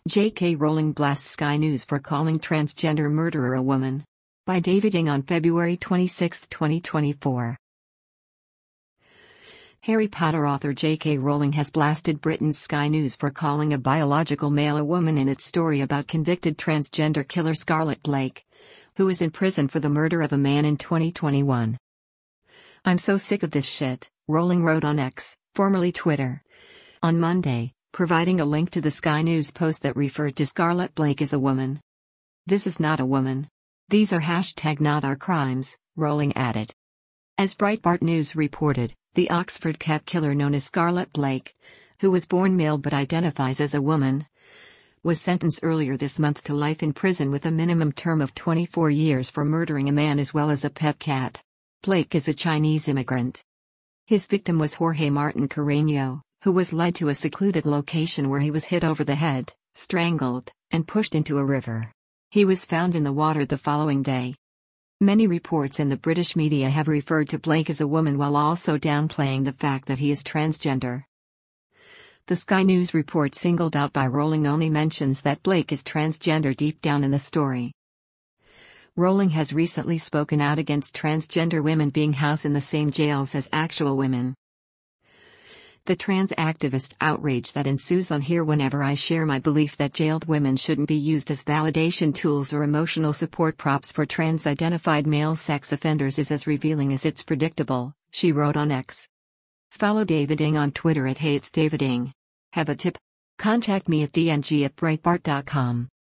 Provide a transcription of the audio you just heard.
J.K. Rowling blasts Sky News for calling transgender murderer a woman. By David Ng on February 26, 2024. Harry Potter author J.K. Rowling has blasted Britain's Sky News for calling a biological male a woman in its story about convicted transgender killer Scarlett Blake, who is in prison for the murder of a man in 2021. "I'm so sick of this shit," Rowling wrote on X, formerly Twitter, on Monday, providing a link to the Sky News post that referred to Scarlett Blake as a woman. "This is not a woman. These are #not our crimes," Rowling added. As Breitbart News reported, the Oxford cat killer known as Scarlett Blake, who was born male but identifies as a woman, was sentenced earlier this month to life in prison with a minimum term of 24 years for murdering a man as well as a pet cat. Blake is a Chinese immigrant. His victim was Jorge Martin Carreño, who was led to a secluded location where he was hit over the head, strangled, and pushed into a river. He was found in the water the following day. Many reports in the British media have referred to Blake as a woman while also downplaying the fact that he is transgender. The Sky News report singled out by Rowling only mentions that Blake is transgender deep down in the story. Rowling has recently spoken out against transgender women being housed in the same jails as actual women. The trans activist outrage that ensues on here whenever I share my belief that jailed women shouldn't be used as validation tools or emotional support props for trans-identified male sex offenders is as revealing as it's predictable, she wrote on X. Follow David Ng on Twitter at @HeyIt'sDavidIng. Have a tip? Contact me at dng@breitbart.com.